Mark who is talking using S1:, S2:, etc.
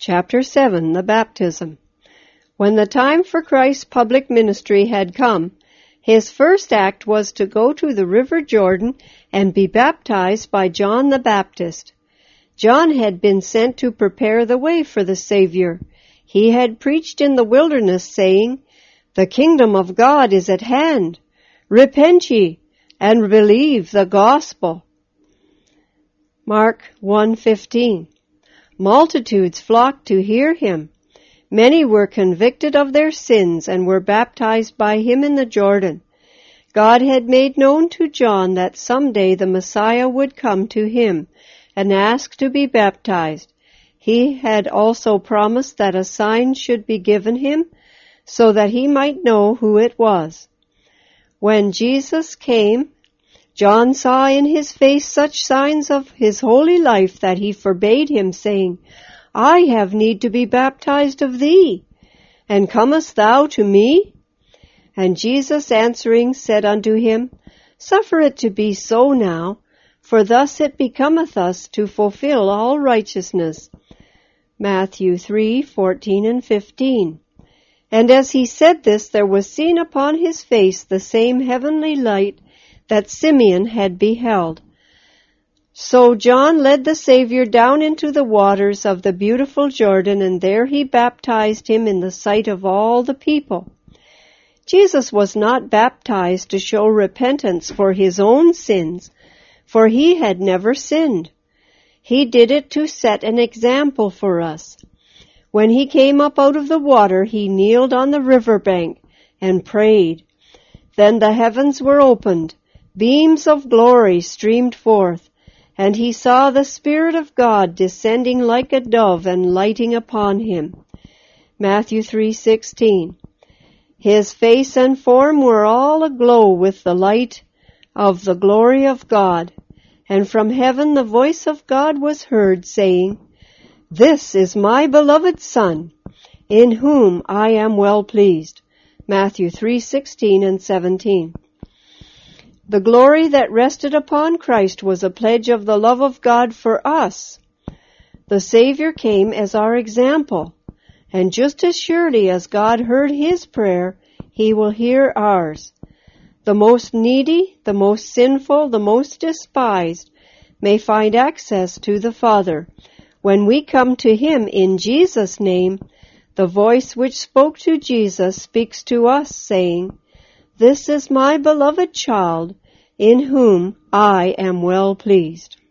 S1: Chapter 7, the Baptism. When the time for Christ's public ministry had come, his first act was to go to the river Jordan and be baptized by John the Baptist. John had been sent to prepare the way for the Savior. He had preached in the wilderness, saying, "The kingdom of God is at hand. Repent ye, and believe the gospel." Mark 1:15. Multitudes flocked to hear him. Many were convicted of their sins and were baptized by him in the Jordan. God had made known to John that someday the Messiah would come to him and ask to be baptized. He had also promised that a sign should be given him so that he might know who it was. When Jesus came, John saw in his face such signs of his holy life that he forbade him, saying, "I have need to be baptized of thee, and comest thou to me?" And Jesus answering said unto him, "Suffer it to be so now, for thus it becometh us to fulfill all righteousness." Matthew 3:14 and 15. And as he said this, there was seen upon his face the same heavenly light that Simeon had beheld. So John led the Savior down into the waters of the beautiful Jordan, and there he baptized him in the sight of all the people. Jesus was not baptized to show repentance for his own sins, for he had never sinned. He did it to set an example for us. When he came up out of the water, he kneeled on the river bank and prayed. Then the heavens were opened, beams of glory streamed forth, and he saw the Spirit of God descending like a dove and lighting upon him. Matthew 3:16. His face and form were all aglow with the light of the glory of God, and from heaven the voice of God was heard, saying, "This is my beloved Son, in whom I am well pleased." Matthew 3:16 and 17. The glory that rested upon Christ was a pledge of the love of God for us. The Savior came as our example, and just as surely as God heard his prayer, he will hear ours. The most needy, the most sinful, the most despised may find access to the Father. When we come to him in Jesus' name, the voice which spoke to Jesus speaks to us, saying, "This is my beloved child, in whom I am well pleased."